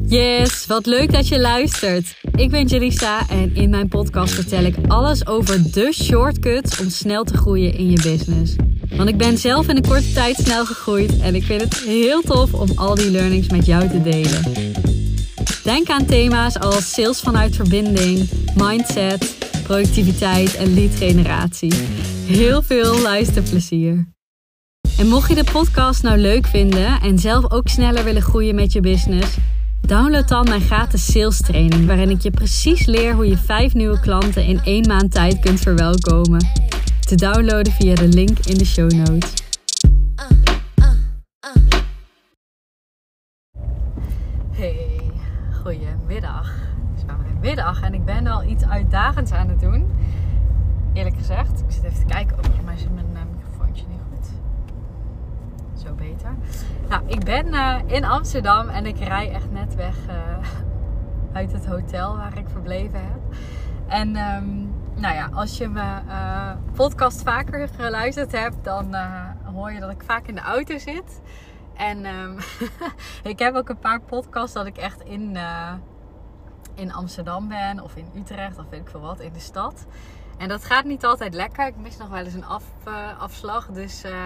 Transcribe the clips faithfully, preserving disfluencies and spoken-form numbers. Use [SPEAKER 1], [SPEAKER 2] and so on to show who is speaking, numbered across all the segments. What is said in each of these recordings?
[SPEAKER 1] Yes, wat leuk dat je luistert. Ik ben Jalisa en in mijn podcast vertel ik alles over de shortcuts om snel te groeien in je business. Want ik ben zelf in een korte tijd snel gegroeid en ik vind het heel tof om al die learnings met jou te delen. Denk aan thema's als sales vanuit verbinding, mindset, productiviteit en lead generatie. Heel veel luisterplezier. En mocht je de podcast nou leuk vinden en zelf ook sneller willen groeien met je business, download dan mijn gratis sales training, waarin ik je precies leer hoe je vijf nieuwe klanten in één maand tijd kunt verwelkomen. Te downloaden via de link in de show notes. Hey, goedemiddag. Het is maar mijn middag en ik ben al iets uitdagends aan het doen. Eerlijk gezegd, ik zit even te kijken. Oh, volgens mij zit mijn uh, microfoontje niet goed. Zo beter. Nou, ik ben uh, in Amsterdam en ik rij echt net weg uh, uit het hotel waar ik verbleven heb. En um, nou ja, als je mijn uh, podcast vaker geluisterd hebt, dan uh, hoor je dat ik vaak in de auto zit. En um, ik heb ook een paar podcasts dat ik echt in, uh, in Amsterdam ben of in Utrecht of weet ik veel wat, in de stad. En dat gaat niet altijd lekker. Ik mis nog wel eens een af, uh, afslag. Dus uh,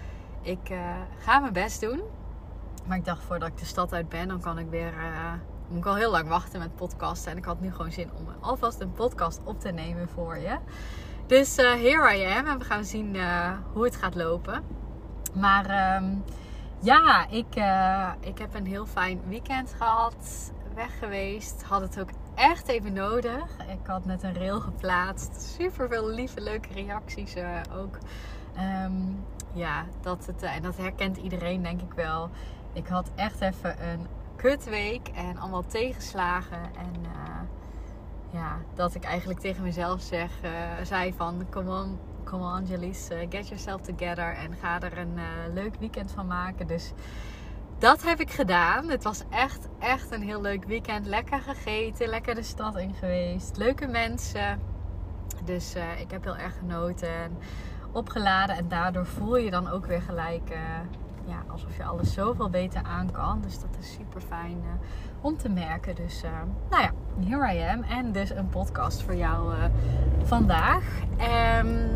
[SPEAKER 1] ik uh, ga mijn best doen. Maar ik dacht, voordat ik de stad uit ben, dan kan ik weer... Uh, moet ik al heel lang wachten met podcasten. En ik had nu gewoon zin om alvast een podcast op te nemen voor je. Dus uh, here I am. En we gaan zien uh, hoe het gaat lopen. Maar um, ja, ik, uh, ik heb een heel fijn weekend gehad. Weg geweest. Had het ook echt even nodig. Ik had net een reel geplaatst. Super veel lieve, leuke reacties uh, ook. Um, ja, dat het, uh, en dat herkent iedereen denk ik wel. Ik had echt even een kutweek en allemaal tegenslagen. En uh, ja, dat ik eigenlijk tegen mezelf zeg, uh, zei van, come on, come on Jalise, uh, get yourself together. En ga er een uh, leuk weekend van maken. Dus dat heb ik gedaan. Het was echt, echt een heel leuk weekend. Lekker gegeten, lekker de stad in geweest. Leuke mensen. Dus uh, ik heb heel erg genoten en opgeladen. En daardoor voel je dan ook weer gelijk... Uh, Ja, alsof je alles zoveel beter aan kan. Dus dat is super fijn uh, om te merken. Dus uh, nou ja, here I am. En dus een podcast voor jou uh, vandaag. Um,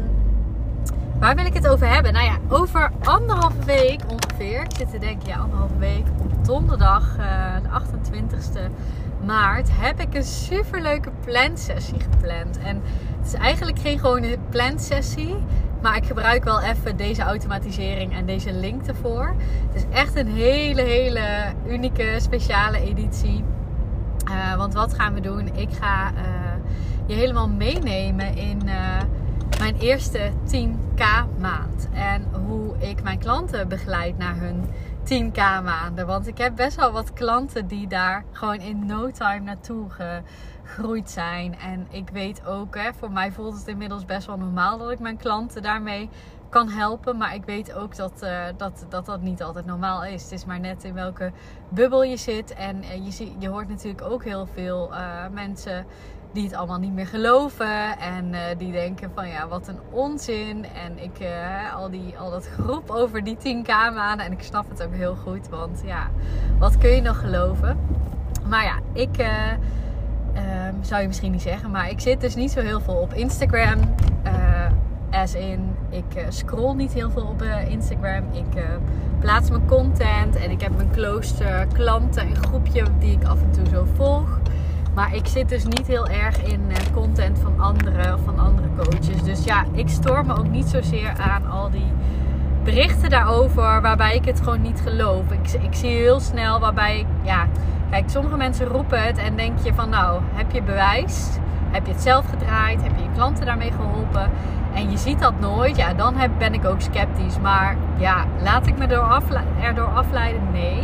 [SPEAKER 1] waar wil ik het over hebben? Nou ja, over anderhalve week ongeveer. Ik zit te denken, ja, anderhalve week. Op donderdag, uh, de achtentwintigste maart, heb ik een superleuke plansessie gepland. En het is eigenlijk geen gewone plansessie. Maar ik gebruik wel even deze automatisering en deze link ervoor. Het is echt een hele, hele unieke, speciale editie. Uh, want wat gaan we doen? Ik ga uh, je helemaal meenemen in uh, mijn eerste tien k maand. En hoe ik mijn klanten begeleid naar hun tien k maanden. Want ik heb best wel wat klanten die daar gewoon in no time naartoe gegroeid zijn. En ik weet ook, hè, voor mij voelt het inmiddels best wel normaal dat ik mijn klanten daarmee kan helpen. Maar ik weet ook dat, uh, dat, dat dat niet altijd normaal is. Het is maar net in welke bubbel je zit. En uh, je, zie, je hoort natuurlijk ook heel veel uh, mensen die het allemaal niet meer geloven. En uh, die denken van ja, wat een onzin. En ik, uh, al, die, al dat geroep over die tien k maanden. En ik snap het ook heel goed. Want ja, wat kun je nog geloven? Maar ja, ik... Uh, Um, zou je misschien niet zeggen. Maar ik zit dus niet zo heel veel op Instagram. Uh, as in, ik uh, scroll niet heel veel op uh, Instagram. Ik uh, plaats mijn content. En ik heb mijn close uh, klanten, een groepje die ik af en toe zo volg. Maar ik zit dus niet heel erg in uh, content van anderen of van andere coaches. Dus ja, ik stoor me ook niet zozeer aan al die berichten daarover. Waarbij ik het gewoon niet geloof. Ik, ik zie heel snel waarbij ik... Ja, kijk, sommige mensen roepen het en denk je van nou, heb je bewijs? Heb je het zelf gedraaid? Heb je je klanten daarmee geholpen? En je ziet dat nooit. Ja, dan heb, ben ik ook sceptisch. Maar ja, laat ik me erdoor, afle- erdoor afleiden? Nee.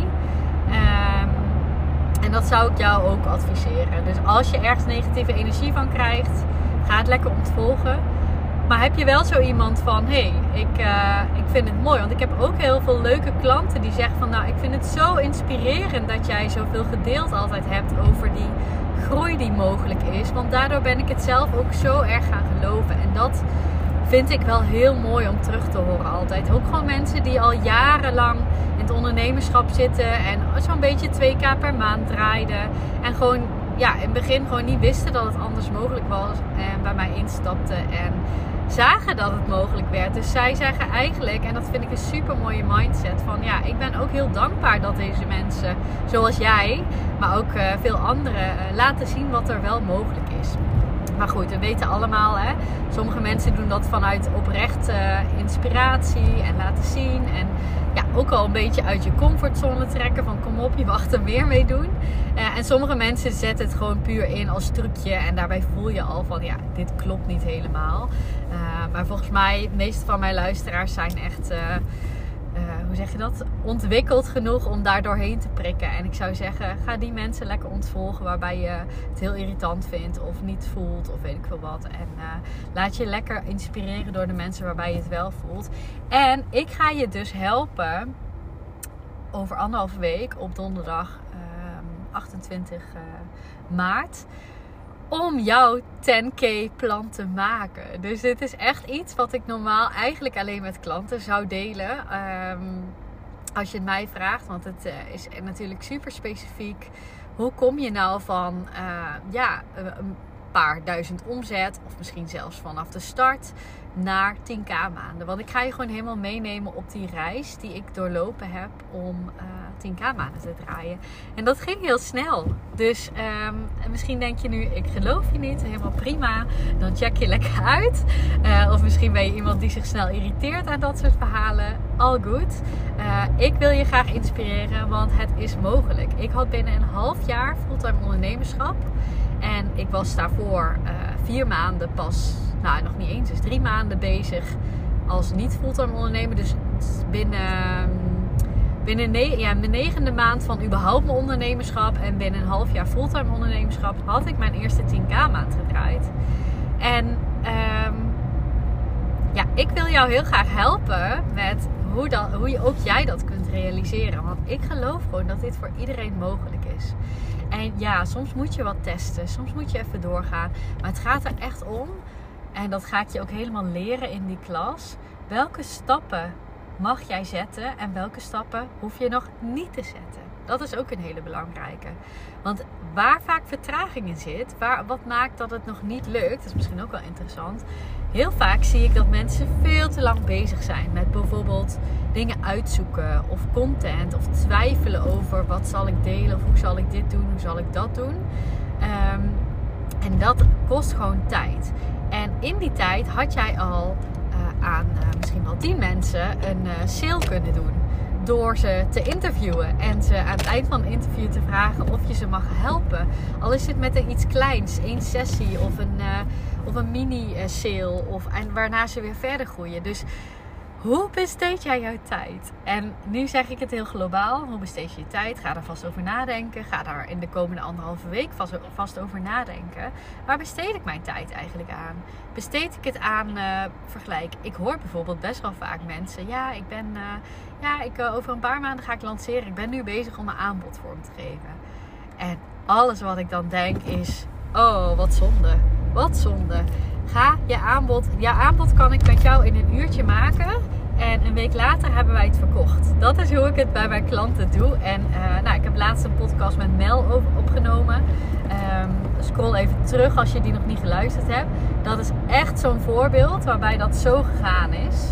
[SPEAKER 1] Um, en dat zou ik jou ook adviseren. Dus als je ergens negatieve energie van krijgt, ga het lekker ontvolgen. Maar heb je wel zo iemand van, hé, hey, ik, uh, ik vind het mooi. Want ik heb ook heel veel leuke klanten die zeggen van, nou, ik vind het zo inspirerend dat jij zoveel gedeeld altijd hebt over die groei die mogelijk is. Want daardoor ben ik het zelf ook zo erg gaan geloven. En dat vind ik wel heel mooi om terug te horen altijd. Ook gewoon mensen die al jarenlang in het ondernemerschap zitten en zo'n beetje twee keer per maand draaiden. En gewoon ja, in het begin gewoon niet wisten dat het anders mogelijk was. En bij mij instapten en zagen dat het mogelijk werd. Dus zij zeggen eigenlijk, en dat vind ik een super mooie mindset, van ja, ik ben ook heel dankbaar dat deze mensen, zoals jij, maar ook uh, veel anderen, uh, laten zien wat er wel mogelijk is. Maar goed, we weten allemaal, hè, sommige mensen doen dat vanuit oprechte uh, inspiratie en laten zien. En ja, ook al een beetje uit je comfortzone trekken van kom op, je mag er meer mee doen. Uh, en sommige mensen zetten het gewoon puur in als trucje. En daarbij voel je al van ja, dit klopt niet helemaal. Uh, maar volgens mij, de meeste van mijn luisteraars zijn echt... Uh, Uh, hoe zeg je dat? Ontwikkeld genoeg om daar doorheen te prikken. En ik zou zeggen, ga die mensen lekker ontvolgen waarbij je het heel irritant vindt of niet voelt of weet ik veel wat. En uh, laat je lekker inspireren door de mensen waarbij je het wel voelt. En ik ga je dus helpen over anderhalve week op donderdag uh, achtentwintig maart. Om jouw tien K plan te maken. Dus dit is echt iets wat ik normaal eigenlijk alleen met klanten zou delen. Um, als je het mij vraagt. Want het uh, is natuurlijk super specifiek. Hoe kom je nou van uh, ja, een paar duizend omzet. Of misschien zelfs vanaf de start. Naar tien K maanden. Want ik ga je gewoon helemaal meenemen op die reis die ik doorlopen heb om uh, tien K maanden te draaien. En dat ging heel snel. Dus um, misschien denk je nu, ik geloof je niet. Helemaal prima. Dan check je lekker uit. Uh, of misschien ben je iemand die zich snel irriteert aan dat soort verhalen. All good. Uh, ik wil je graag inspireren, want het is mogelijk. Ik had binnen een half jaar fulltime ondernemerschap. En ik was daarvoor uh, vier maanden pas... Nou, nog niet eens. Dus drie maanden bezig als niet-fulltime ondernemer. Dus binnen, binnen ne- ja, mijn negende maand van überhaupt mijn ondernemerschap. En binnen een half jaar fulltime ondernemerschap had ik mijn eerste tien K maand gedraaid. En um, ja, ik wil jou heel graag helpen met hoe, dat, hoe je ook jij dat kunt realiseren. Want ik geloof gewoon dat dit voor iedereen mogelijk is. En ja, soms moet je wat testen. Soms moet je even doorgaan. Maar het gaat er echt om... En dat ga ik je ook helemaal leren in die klas. Welke stappen mag jij zetten en welke stappen hoef je nog niet te zetten? Dat is ook een hele belangrijke. Want waar vaak vertraging in zit, waar, wat maakt dat het nog niet lukt, dat is misschien ook wel interessant. Heel vaak zie ik dat mensen veel te lang bezig zijn met bijvoorbeeld dingen uitzoeken of content. Of twijfelen over wat zal ik delen of hoe zal ik dit doen, hoe zal ik dat doen. Um, en dat kost gewoon tijd. En in die tijd had jij al uh, aan uh, misschien wel tien mensen een uh, sale kunnen doen. Door ze te interviewen. En ze aan het eind van een interview te vragen of je ze mag helpen. Al is het met een iets kleins. één sessie of een, uh, of een mini uh, sale. Of, en waarna ze weer verder groeien. Dus hoe besteed jij jouw tijd? En nu zeg ik het heel globaal. Hoe besteed je je tijd? Ga daar vast over nadenken. Ga daar in de komende anderhalve week vast, vast over nadenken. Waar besteed ik mijn tijd eigenlijk aan? Besteed ik het aan uh, vergelijk? Ik hoor bijvoorbeeld best wel vaak mensen. Ja, ik ben uh, ja, ik, uh, over een paar maanden ga ik lanceren. Ik ben nu bezig om mijn aanbod vorm te geven. En alles wat ik dan denk is... Oh, wat zonde. Wat zonde. Ga je aanbod... Jouw aanbod kan ik met jou in een uurtje maken. En een week later hebben wij het verkocht. Dat is hoe ik het bij mijn klanten doe. En uh, nou, ik heb laatst een podcast met Mel over opgenomen. Um, scroll even terug als je die nog niet geluisterd hebt. Dat is echt zo'n voorbeeld waarbij dat zo gegaan is.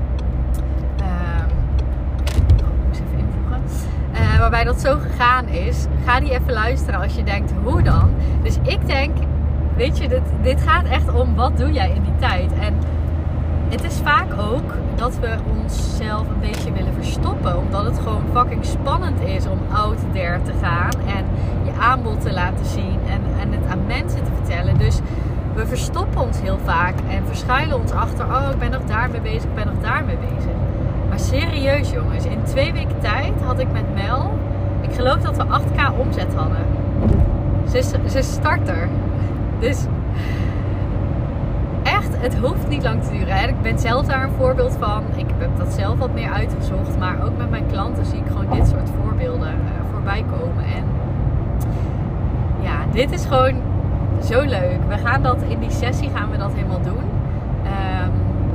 [SPEAKER 1] Um, oh, ik moet even invoegen. Uh, waarbij dat zo gegaan is. Ga die even luisteren als je denkt, hoe dan? Dus ik denk... Weet je, dit, dit gaat echt om wat doe jij in die tijd. En het is vaak ook dat we onszelf een beetje willen verstoppen. Omdat het gewoon fucking spannend is om out there te gaan. En je aanbod te laten zien. En, en het aan mensen te vertellen. Dus we verstoppen ons heel vaak. En verschuilen ons achter. Oh, ik ben nog daarmee bezig. Ik ben nog daarmee bezig. Maar serieus jongens. In twee weken tijd had ik met Mel. Ik geloof dat we acht K omzet hadden. Ze is, ze is starter. Dus echt, het hoeft niet lang te duren. Hè? Ik ben zelf daar een voorbeeld van. Ik heb dat zelf wat meer uitgezocht. Maar ook met mijn klanten zie ik gewoon dit soort voorbeelden uh, voorbij komen. En ja, dit is gewoon zo leuk. We gaan dat in die sessie gaan we dat helemaal doen. Um,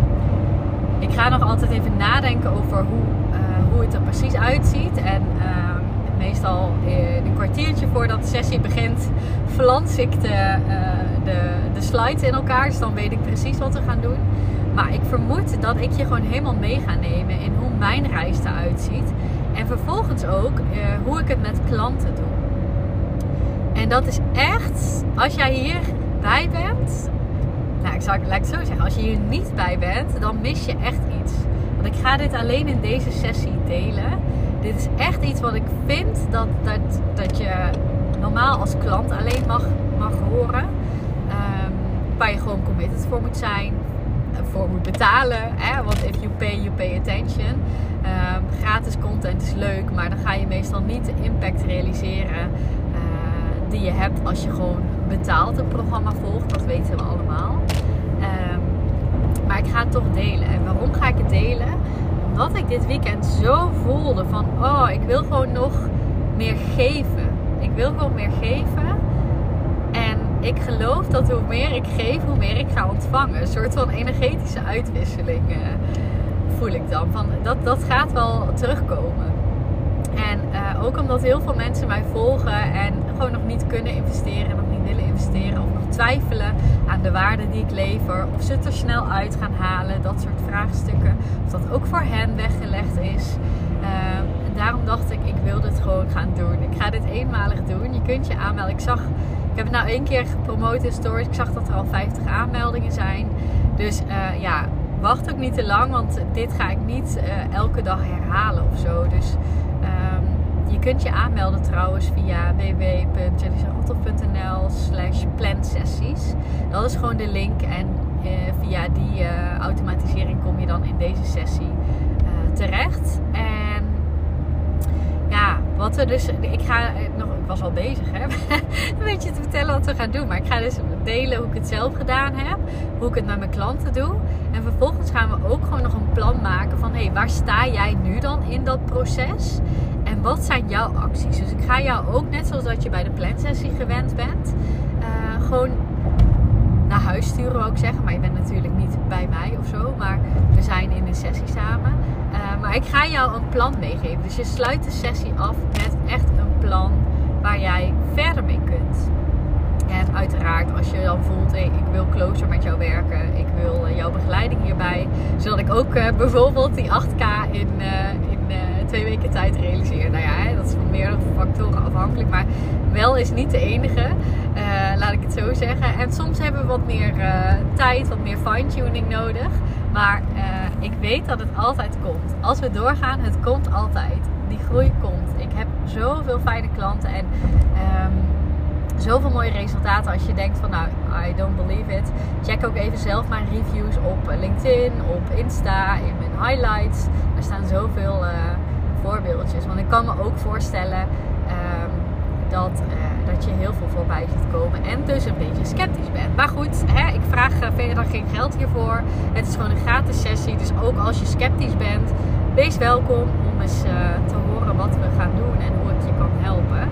[SPEAKER 1] ga nog altijd even nadenken over hoe, uh, hoe het er precies uitziet. En uh, meestal in een kwartiertje voordat de sessie begint, flans ik de, uh, de, de slides in elkaar. Dus dan weet ik precies wat we gaan doen. Maar ik vermoed dat ik je gewoon helemaal mee ga nemen in hoe mijn reis eruit ziet. En vervolgens ook uh, hoe ik het met klanten doe. En dat is echt, als jij hierbij bent, nou ik zou laat ik het zo zeggen, als je hier niet bij bent, dan mis je echt iets. Want ik ga dit alleen in deze sessie delen. Dit is echt iets wat ik vind dat, dat, dat je normaal als klant alleen mag, mag horen. Um, waar je gewoon committed voor moet zijn. Voor moet betalen. Hè? Want if you pay, you pay attention. Um, gratis content is leuk. Maar dan ga je meestal niet de impact realiseren uh, die je hebt als je gewoon betaald een programma volgt. Dat weten we allemaal. Um, maar ik ga het toch delen. En waarom ga ik het delen? Omdat ik dit weekend zo voelde van, oh, ik wil gewoon nog meer geven. Ik wil gewoon meer geven. En ik geloof dat hoe meer ik geef, hoe meer ik ga ontvangen. Een soort van energetische uitwisseling uh, voel ik dan. Van, dat, dat gaat wel terugkomen. En uh, ook omdat heel veel mensen mij volgen en gewoon nog niet kunnen investeren, nog niet willen investeren, of nog twijfelen aan de waarde die ik lever, of ze het er snel uit gaan halen, dat soort vraagstukken, of dat ook voor hen weggelegd is. Uh, en daarom dacht ik, ik wil dit gewoon gaan doen. Ik ga dit eenmalig doen. Je kunt je aanmelden. Ik zag, ik heb het nou één keer gepromoot in stories. Ik zag dat er al vijftig aanmeldingen zijn. Dus uh, ja, wacht ook niet te lang, want dit ga ik niet uh, elke dag herhalen of zo. Dus um, je kunt je aanmelden trouwens via w w w punt jalisarothoff punt n l slash plansessies. Dat is gewoon de link en uh, via die uh, automatisering kom je dan in deze sessie uh, terecht. En ja, wat we dus, ik ga nog, ik was al bezig hè, een beetje te vertellen wat we gaan doen. Maar ik ga dus delen hoe ik het zelf gedaan heb, hoe ik het met mijn klanten doe. En vervolgens gaan we ook gewoon nog een plan maken van, hé, hey, waar sta jij nu dan in dat proces? En wat zijn jouw acties? Dus ik ga jou ook, net zoals dat je bij de plansessie gewend bent, uh, gewoon naar huis sturen, wou ik zeggen. Maar je bent natuurlijk niet bij mij of zo, maar we zijn in een sessie samen. Uh, maar ik ga jou een plan meegeven. Dus je sluit de sessie af met echt een plan waar jij verder mee kunt. En uiteraard als je dan voelt, hey, ik wil closer met jou werken. Ik wil uh, jouw begeleiding hierbij. Zodat ik ook uh, bijvoorbeeld die acht k in, uh, in uh, twee weken tijd realiseer. Nou ja, hè, dat is van meerdere factoren afhankelijk. Maar wel is niet de enige. Uh, laat ik het zo zeggen. En soms hebben we wat meer uh, tijd, wat meer fine-tuning nodig. Maar uh, ik weet dat het altijd komt. Als we doorgaan, het komt altijd. Die groei komt. Ik heb zoveel fijne klanten en um, zoveel mooie resultaten. Als je denkt van, nou, I don't believe it. Check ook even zelf mijn reviews op LinkedIn, op Insta, in mijn highlights. Er staan zoveel uh, voorbeeldjes. Want ik kan me ook voorstellen um, dat, uh, dat je heel veel voorbij ziet komen. En dus een beetje sceptisch bent. Maar goed, hè, ik vraag uh, verder geen geld hiervoor. Het is gewoon een gratis sessie. Dus ook als je sceptisch bent, wees welkom om eens uh, te horen wat we gaan doen en hoe ik je kan helpen.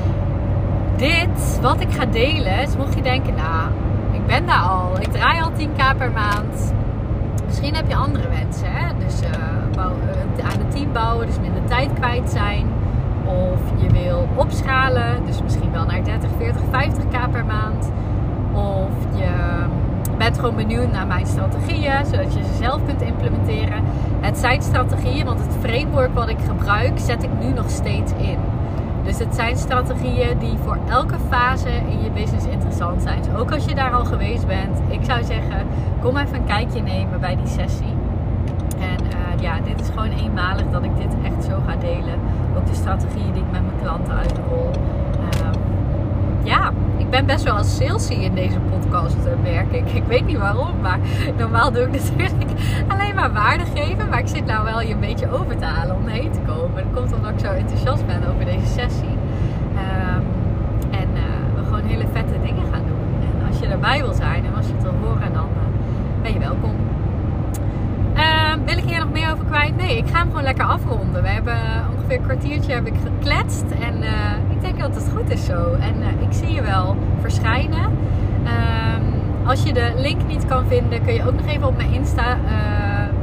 [SPEAKER 1] Dit, wat ik ga delen, is mocht je denken, nou, ik ben daar al. Ik draai al tien k per maand. Misschien heb je andere wensen, hè? Dus uh, bouw, uh, aan een team bouwen, dus minder tijd kwijt zijn. Of je wil opschalen, dus misschien wel naar dertig, veertig, vijftig k per maand. Of je bent gewoon benieuwd naar mijn strategieën, zodat je ze zelf kunt implementeren. Het zijn strategieën, want het framework wat ik gebruik, zet ik nu nog steeds in. Dus het zijn strategieën die voor elke fase in je business interessant zijn. Dus ook als je daar al geweest bent, ik zou zeggen, kom even een kijkje nemen bij die sessie. En uh, ja, dit is gewoon eenmalig dat ik dit echt zo ga delen. Ook de strategieën die ik met mijn klanten uitrol. Uh, ja, ik ben best wel als salesy in deze podcast, uh, merk ik. Ik weet niet waarom, maar normaal doe ik natuurlijk alleen maar waarde geven. Maar ik zit nou wel je een beetje over te halen om heen te komen. Dat komt omdat ik zo enthousiast ben over deze sessie. Um, en uh, we gewoon hele vette dingen gaan doen. En als je erbij wil zijn en als je het wil horen, dan uh, ben je welkom. Uh, wil ik hier nog meer over kwijt? Nee, ik ga hem gewoon lekker afronden. We hebben ongeveer een kwartiertje heb ik gekletst. En uh, ik denk dat het goed is zo. En uh, ik zie je wel verschijnen. Uh, als je de link niet kan vinden, kun je ook nog even op mijn Insta uh,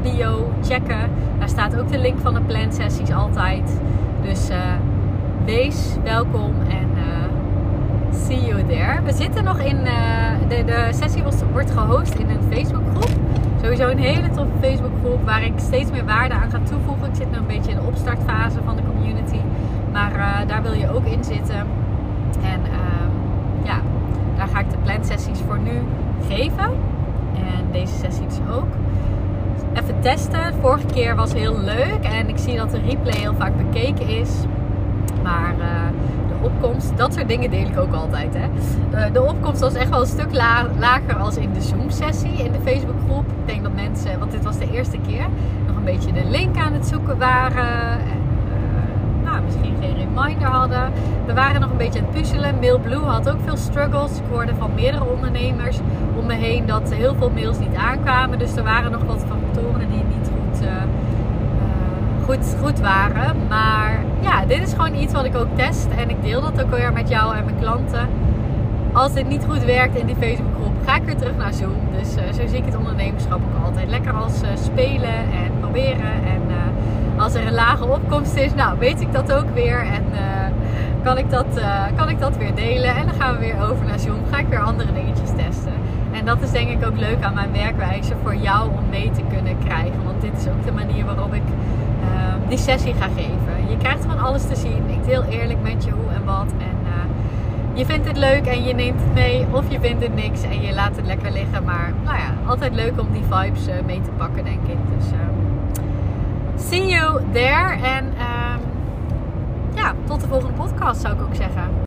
[SPEAKER 1] bio checken. Daar staat ook de link van de plansessies altijd. Dus uh, wees welkom en uh, see you there. We zitten nog in, uh, de, de sessie was, wordt gehost in een Facebookgroep. Sowieso een hele toffe Facebookgroep waar ik steeds meer waarde aan ga toevoegen. Ik zit nu een beetje in de opstartfase van de community. Maar uh, daar wil je ook in zitten. En uh, ja, daar ga ik de plansessies voor nu geven. En deze sessie dus ook. Even testen. Vorige keer was heel leuk. En ik zie dat de replay heel vaak bekeken is. Maar uh, de opkomst, dat soort dingen deel ik ook altijd. Hè. De, de opkomst was echt wel een stuk la, lager als in de Zoom sessie in de Facebookgroep. Ik denk dat mensen, want dit was de eerste keer, nog een beetje de link aan het zoeken waren. En uh, nou, misschien geen reminder hadden. We waren nog een beetje aan het puzzelen. Mailblue had ook veel struggles. Ik hoorde van meerdere ondernemers om me heen dat heel veel mails niet aankwamen. Dus er waren nog wat factoren die niet goed, uh, uh, goed, goed waren. Maar ja, dit is gewoon iets wat ik ook test. En ik deel dat ook weer met jou en mijn klanten. Als dit niet goed werkt in die Facebookgroep, ga ik weer terug naar Zoom. Dus uh, zo zie ik het ondernemerschap ook altijd. Lekker als uh, spelen en proberen. En uh, als er een lage opkomst is, nou weet ik dat ook weer. En uh, kan, ik dat, uh, kan ik dat weer delen. En dan gaan we weer over naar Zoom. Ga ik weer andere dingetjes testen. En dat is denk ik ook leuk aan mijn werkwijze voor jou om mee te kunnen krijgen. Want dit is ook de manier waarop ik uh, die sessie ga geven. Je krijgt gewoon alles te zien. Ik deel eerlijk met je hoe en wat. En uh, je vindt het leuk en je neemt het mee. Of je vindt het niks en je laat het lekker liggen. Maar nou ja, altijd leuk om die vibes uh, mee te pakken, denk ik. Dus uh, see you there. En uh, ja, tot de volgende podcast zou ik ook zeggen.